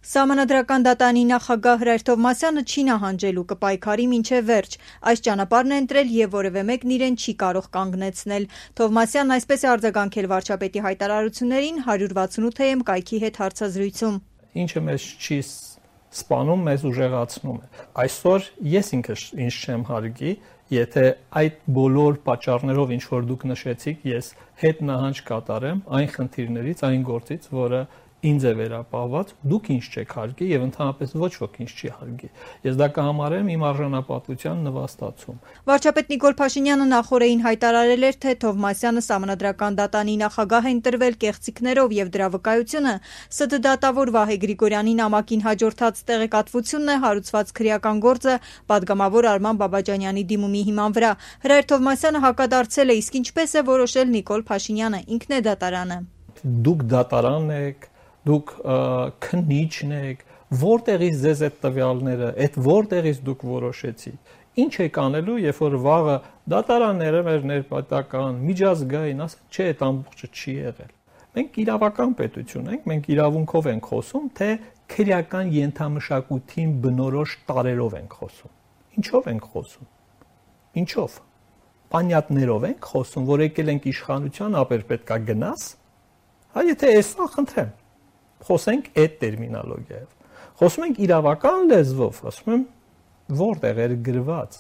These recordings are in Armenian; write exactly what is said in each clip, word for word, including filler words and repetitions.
Սահմանադրական դատարանի նախագահ Հրայր Թովմասյանը չի նահանջելու, կպայքարի մինչև վերջ։ Այս ճանապարհն է ընտրել եւ որևէ մեկն իրեն չի կարող կանգնեցնել։ Թովմասյանն այսպես է արձագանքել վարչապետի հայտարարություններին հարյուր վաթսունութ էեմ կայքի հետ հարցազրույցում։ Ինչը մեզ չի սպանում, մեզ ուժեղացնում է։ Այսօր ես ինքս ինձ չեմ հարգի, եթե այդ բոլոր պատճառներով, ինչ որ դուք նշեցիք, ես հետ նահանջ կատարեմ այն խնդիրներից, այն գործից, որը ինձ է վերապահված, դուք ինձ չեք հարգի եւ ընդհանրապես ոչ ոք ինձ չի հարգի։ Ես դա կհամարեմ իմ արժանապատվության նվաստացում։ Վարչապետ Նիկոլ Փաշինյանը նախորդին հայտարարել էր, թե Թովմասյանը Սահմանադրական դատարանի նախագահ է ընտրվել կեղծիքներով եւ դրա վկայությունը ՍԴ դատավոր Վահե Գրիգորյանի նամակին հաջորդած տեղեկատվությունն է հարուցված քրեական գործը պատգամավոր Արման Բաբաջանյանի դիմումի հիման վրա։ Հրայր Թովմասյանը հակադարձել է, իսկ ինչպես է որոշել Նիկոլ Փաշինյանը, ինքն է դատարանը։ Դուք դատարան եք, դուք քննիչն եք, որտեղից ձեզ այդ տվյալները, այդ որտեղից դուք որոշեցիք, ինչ եք անելու, երբ որ վաղը դատարանները մեր ներպատական, միջազգային, ասած չէ, այդ ամբողջը չի եղել։ Մենք իրավական պետություն ենք, մենք իրավունքով ենք խոսում, թե քրեական ենթամշակույթին բնորոշ տարերով ենք խոսում։ Ինչով ենք խոսում։ Ինչով։ Պանյատներով ենք խոսում, որ եկել ենք իշխանության, ապեր պետքա գնաս։ Հա եթե էսա խնդրեմ, խոսենք այդ տերմինոլոգիայով։ Խոսում ենք իրավական լեզվով, ասում եմ, որտեղ էր գրված։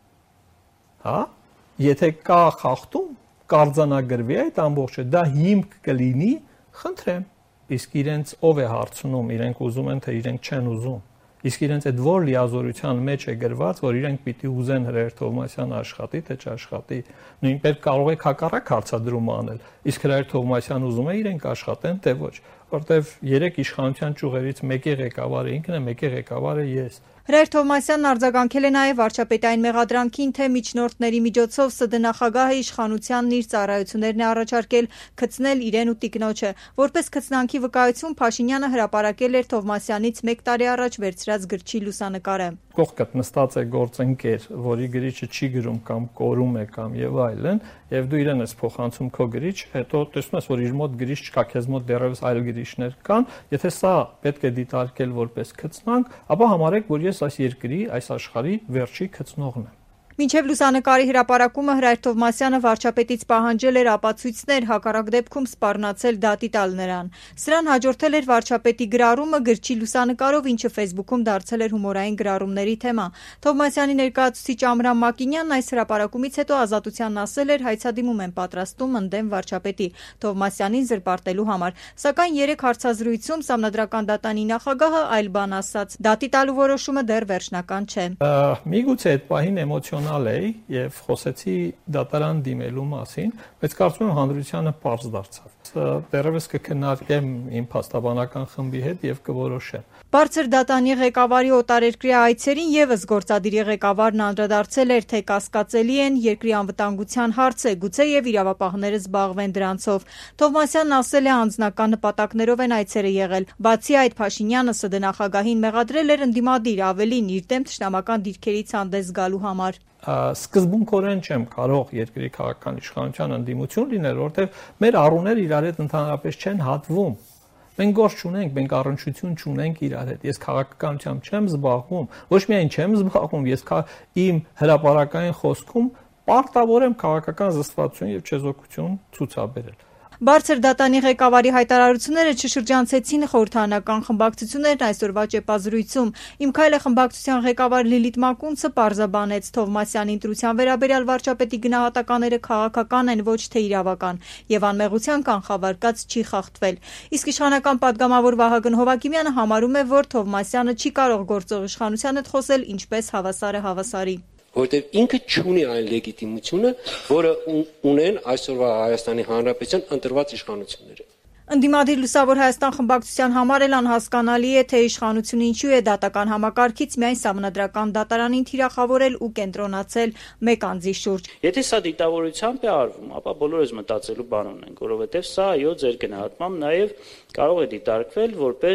Հա, եթե կա խախտում, կարձանագրվի այդ ամբողջը, դա հիմք կլինի, խնդրեմ։ Իսկ իրենց ով է հարցնում, իրենք ուզում են, թե իրենք չեն ուզում։ Իսկ իրենց այդ որ լիազորության մեջ է գրված, որ իրենք պիտի ուզեն Հրայր Թովմասյանը աշխատի, թե չաշխատի։ Նույնպես կարող եք հակառակ հարցադրում անել։ Իսկ Հրայր Թովմասյանը ուզում է իրենք աշխատեն, թե ոչ, որտեվ երեք իշխանության ճյուղերից մեկի ղեկավարը ինքն է, մեկի ղեկավարը ես։ Հրայր Թովմասյանն արձագանքել է նաև վարչապետային մեղադրանքին, թե միջնորդների միջոցով ՍԴ նախագահը իշխանությանն իր ծառայություններն է առաջարկել գցնել իրեն ու տիկնոջը։ Որպես գծնանքի վկայություն Փաշինյանը հրապարակել էր Թովմասյանից մեկ տարի առաջ վերցրած գրչի լուսանկարը։ Կողքդ նստած է գործընկեր, որի գրիչը չի գրում կամ կորում է կամ եւ այլն, եւ դու իրեն ես փոխանցում քո գրիչ, հետո տեսնում ես, որ իր մոտ գրիչ չկա, քեզ մոտ դեռևս այլ գրիչներ կան, եթե սա պետք է դիտարկել որպես գծնանք, ապա համարեք, որ ես այս երկրի, այս աշխարհի վերջի գծնողն եմ։ Մինչև լուսանկարի հրապարակումը Հրայր Թովմասյանը վարչապետից պահանջել էր ապացույցներ, հակառակ դեպքում սպառնացել դատի տալ նրան։ Սրան հաջորդել էր վարչապետի գրառումը գրչի լուսանկարով, ինչը ֆեյսբուքում դարձել էր հումորային գրառումների թեմա։ Թովմասյանի ներկայացուցիչ Ամրան Մակինյանն այս հրապարակումից հետո Ազատությանն ասել էր, հայցադիմում են պատրաստում ընդդեմ վարչապետի Թովմասյանին զրպարտելու համար։ Սակայն երեք հարցազրույցում Սահմանադրական դատարանի նախագահը այլ բան ասաց։ Դատի տալու որոշումը դեռ վերջնական չէ։ Միգուցե այդ պահին էմոցիոն եւ խոսեցի դատարան դիմելու մասին, բայց կարծում եմ հանրությանը պարզ դարձավ։ Դեռևս կքննարկեմ իմ փաստաբանական խմբի հետ եւ կորոշեմ։ Բարձր դատանի ղեկավարի օտարերկրյա այցերին եւս գործադիրի ղեկավարն անդրադարձել էր, թե կասկածելի են երկրի անվտանգության հարցը, գուցե եւ իրավապահները զբաղվեն դրանցով։ Թովմասյանն ասել է, անձնական նպատակներով են այցերը եղել։ Բացի այդ, Փաշինյանը ՍԴ նախագահին մեղադրել էր ընդդիմադիր, ավելին իր դեմ թշնամական դիրքերից հանդես գալու համար։ Սկզբունքորեն չեմ կարող երկրի քաղաքական իշխանության ընդդիմություն լինել, որովհետև մեր առուները իրար հետ ընդհանրապես չեն հատվում։ Մենք գործ չունենք, մենք առնչություն չունենք իրար հետ։ Ես քաղաքականությամբ չեմ զբաղվում, ոչ միայն չեմ զբաղվում, ես իմ հրապարակային խոսքում պարտավոր եմ քաղաքական զսպվածություն եւ չեզոքություն ցուցաբերել։ Բարձր դատանի ղեկավարի հայտարարությունները չշրջանցեցին խորհրդարանական խմբակցություններն այսօրվա ճեպազրույցում։ Իմ քայլը խմբակցության ղեկավար Լիլիթ Մակունցը պարզաբանեց Թովմասյանի ընտրության վերաբերյալ վարչապետի գնահատականները քաղաքական են, ոչ թե իրավական, եւ անմեղության կանխավարկած չի խախտվել։ Իսկ իշխանական падգամավոր Վահագն Հովակիմյանը համարում է, որ Թովմասյանը չի կարող գործող իշխանության հետ խոսել ինչպես հավասարը հավասարի։ Որտեւ ինքը չունի այն լեգիտիմությունը, որը ունեն այսօրվա Հայաստանի Հանրապետության ընտրված իշխանությունները։ Ընդդիմադիր Լուսավոր Հայաստան խմբակցության համար էլ անհասկանալի է, թե իշխանությունը ինչու է դատական համակարգից միայն Սահմանադրական դատարանին թիրախավորել ու կենտրոնացել մեկ անձի շուրջ։ Եթե սա դիտավորությամբ է արվում, ապա բոլորս մտածելու բան ունենք, որովհետև սա այո ձեր գնահատմամբ նաև կարող է դիտարկվել որպես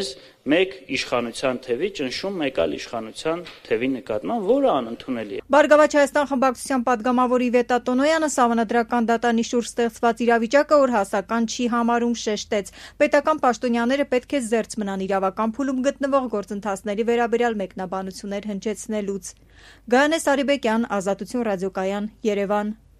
մեկ իշխանության թևի ճնշում մեկ այլ իշխանության թևի նկատմամբ, որը անընդունելի է։ Բարգավաճ Հայաստան խմբակցության падգամավոր Իվետա Տոնոյանը սահմանադրական դատանի շուրջ ստեղծված իրավիճակը օրհասական չի համարում, շեշտեց. պետական պաշտոնյաները պետք է զերծ մնան իրավական փուլում գտնվող գործընթացների վերաբերյալ մեկնաբանություններ հնչեցնելուց։ Գայանե Սարիբեկյան, Ազատություն ռադիոկայան, Երևան։